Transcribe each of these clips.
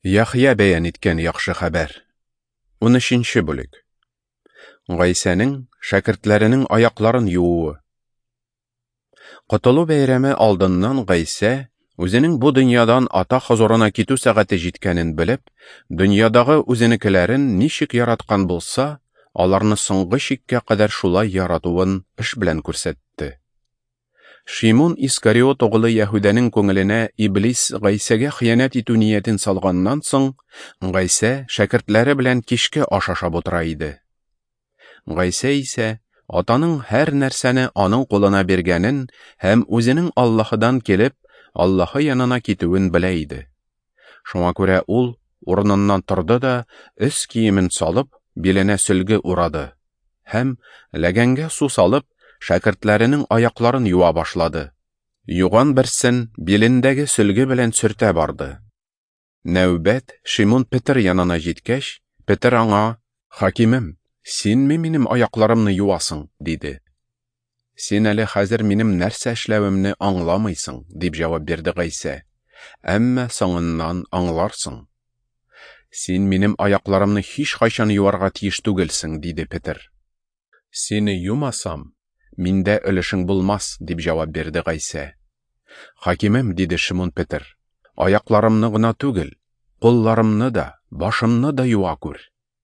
Яхья бәян иткән яхшы хәбәр. 13-нче бүлек. Гайсәнең шәкертләренең аякларын юуы. Котылу бәйрәме алдыннан Гайсә үзенең бу дөньядан ата хозурына китү сәгате җиткәнен белеп, дөньядагы үзенекеләрен ничек яраткан булса, аларны соңгы чиккә кадәр шулай яратуын эш белән күрсәтте. Шимон Искариот оглы Яһүдәнең күңеленә Иблис Гайсәгә хыянәт итү ниятен салганнан соң, Гайсә шәкертләре белән кичке аш ашап утыра иде. Гайсә исә атаның һәр нәрсәне аның кулына биргәнен һәм үзенең Аллаһыдан килеп, Аллаһы янына китүен белә иде. Шуңа күрә ул урыныннан торды да, өс киемен салып, биленә сөлге урады һәм ләгәнгә су салып, шәкертләренең аякларын юа башлады. Юган берсен билендәге сөлге белән сөртә барды. Нәүбәт Шимон Петр янына җиткәч, Петр аңа: "Хакимем, синме минем аякларымны юасың?" диде. "Син әле хәзер минем нәрсә эшләвемне аңламыйсың", дип җавап бирде Гайсә. "Әмма соңыннан аңларсың. Син минем аякларымны һич кайчан юарга тиеш түгелсең", диде Петр. "Сине юмасам, миндә өлешең булмас", дип җавап бирде Гайсә. "Хакимем", диде Шимон Петр, "аякларымны гына түгел, кулларымны да, башымны да юа күр.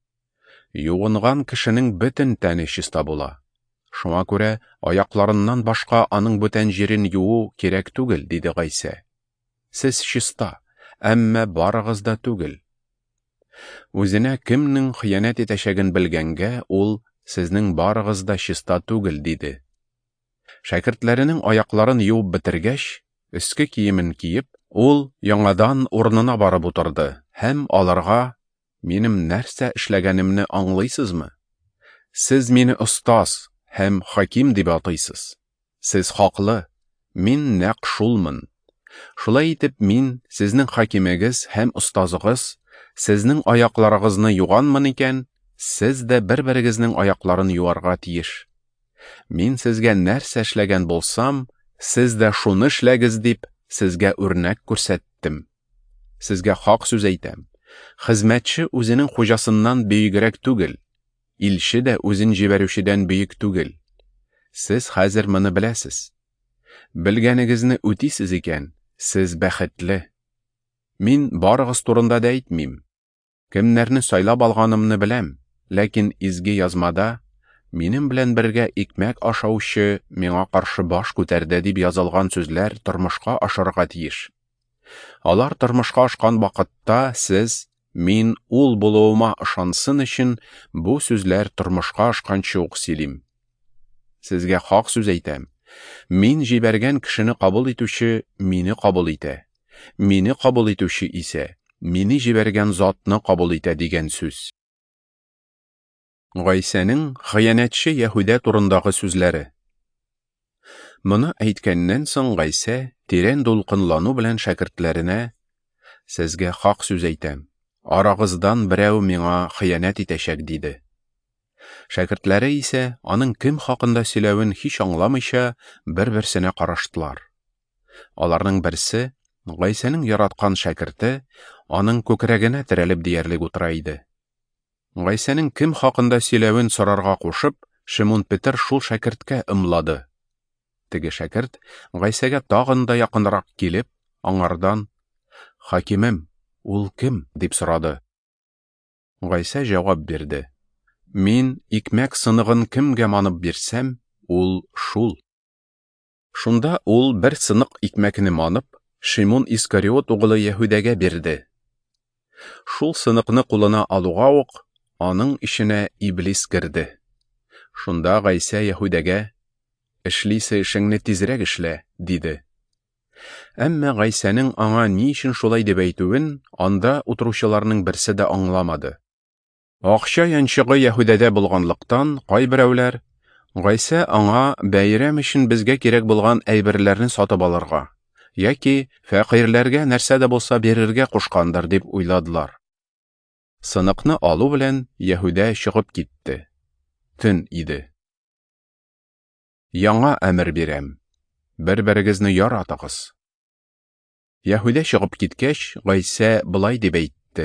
Юынган кешенең бөтен тәне чиста була. Шуңа күрә аякларыннан башка аның бүтән җирен юу кирәк түгел", диде Гайсә. "Сез чиста, әмма барыгыз да түгел". Үзенә кемнең хыянәт итәчәген белгәнгә, ул "Сезнең барыгыз да чиста түгел", диде. Шәкертләренең аякларын юып бетергәч, өске киемен киеп, ул яңадан урынына барып утырды һәм аларга: "Минем нәрсә эшләгәнемне аңлыйсызмы? Сез мине остаз һәм хаким дип атыйсыз. Сез хаклы, мин нәкъ шулмын. Шулай итеп, мин сезнең хакимегез һәм остазыгыз, сезнең аякларыгызны юганмын икән, сез дә бер-берегезнең аякларын юарга тиеш. Мин сезгә нәрсә эшләгән булсам, сез дә шуны эшләгез дип, сезгә үрнәк күрсәттем. Сезгә хак сүз әйтәм. Хезмәтче үзенең хуҗасыннан бөегрәк түгел, илче дә үзен җибәрүчедән бөек түгел. Сез хәзер моны беләсез. Белгәнегезне үтисез икән, сез бәхетле. Мин барыгыз турында да әйтмим. Кемнәрне сайлап алганымны беләм, ләкин изге язмада минем белән бергә икмәк ашаучы миңа каршы баш күтәрде дип язылган сүзләр тормышка ашырга тиеш. Алар тормышка ашкан вакытта сез, мин ул булуыма ышансын өчен, бу сүзләр тормышка ашканчы ук сөйлим. Сезгә хак сүз әйтәм. Мин җибәргән кешене кабул итүче мине кабул итә. Мине кабул итүче исә мине җибәргән затны кабул итә" дигән сүз. Гайсәнең хыянәтче Яһүдә турындагы сүзләре. Моны әйткәннән соң Гайсә тирән дулкынлану белән шәкертләренә: "Сезгә хак сүз әйтәм. Арагыздан берәү миңа хыянәт итәчәк", диде. Шәкертләре исә аның кем хакында сөйләвен һич аңламыйча бер-берсенә караштылар. Аларның берсе, Гайсәнең яраткан шәкерте, аның күкрәгенә терәлеп диярлек утыра иде. Гайсәнең кем хакында сөйләвен сорарга кушып, Шимон Петр шул шәкерткә ымлады. Теге шәкерт Гайсәгә тагын да якынрак килеп, аңардан: "Хакимем, ул кем?" дип сорады. Гайсә җавап бирде: "Мин икмәк сыныгын кемгә манып бирсәм, ул шул". Шунда ул бер сынык икмәкне манып, Шимон Искариот углы Яһүдәгә бирде. Шул сыныкны кулына алуга ук, аның ишенә Иблис керде. Шунда Гайсә Яһүдәгә: "Эшлисе эшеңне тизрәк эшлә", диде. Әмма Гайсәнең аңа ни өчен шулай дип әйтүен анда утыручыларның берсе дә аңламады. Акча янчыгы Яһүдәдә булганлыктан, кайберәүләр: "Гайсә аңа бәйрәм өчен безгә кирәк булган әйберләрне сатып алырга, яки фәкыйрьләргә нәрсә дә булса бирергә кушкандыр", дип уйладылар. Сыныкны алу белән Яһүдә чыгып китте. Төн иде. "Яңа әмер бирәм. Бер-берегезне яратыгыз". Яһүдә чыгып киткәч, Гайсә былай дип әйтте: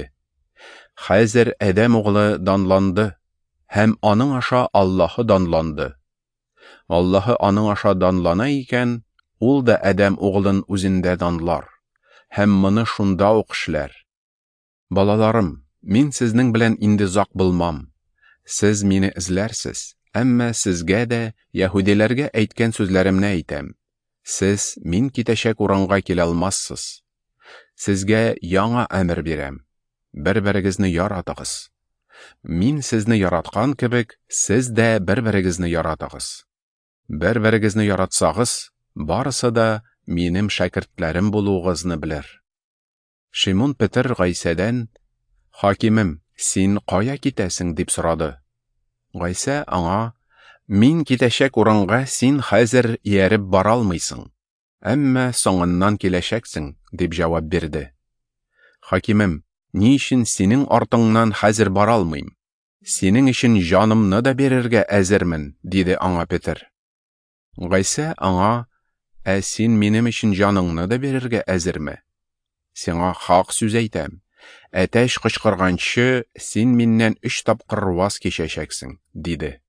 Хәзер Адәм углы данланды, һәм аның аша Аллаһы данланды. Аллаһы аның аша данлана икән, ул да Адәм углын үзендә данлар, һәм моны шунда ук эшләр. Балаларым, мин сезнең белән инде зак булмам. Сез мине эзләрсез, әмма сезгә дә, яһүдиләргә әйткән сүзләремне әйтәм. Сез мин китәчәк урынга килә алмассыз. Сезгә яңа әмер бирәм. Бер-берегезне яратыгыз. Мин сезне яраткан кебек, сез дә бер-берегезне яратыгыз. Бер-берегезне яратсагыз, барысы да минем шәкертләрем булуыгызны белер. Шимон Петр Гайсәдән: «Хакимем, син кая китәсең?» дип сорады. Гайсә аңа: «Мин китәчәк урынга син хәзер ияреп бара алмыйсың, әмма соңыннан киләчәксең», дип җавап бирде. «Хакимем, ни өчен синең артыңнан хәзер бара алмыйм? Синең өчен җанымны да бирергә әзермен», диде аңа Петр. Гайсә аңа: «Син минем өчен җаныңны да бирергә әзерме? Сиңа хак сүз әйтәм. Әтәч кычкырганчы, син миннән 3 тапкыр ваз кичәчәксең», диде.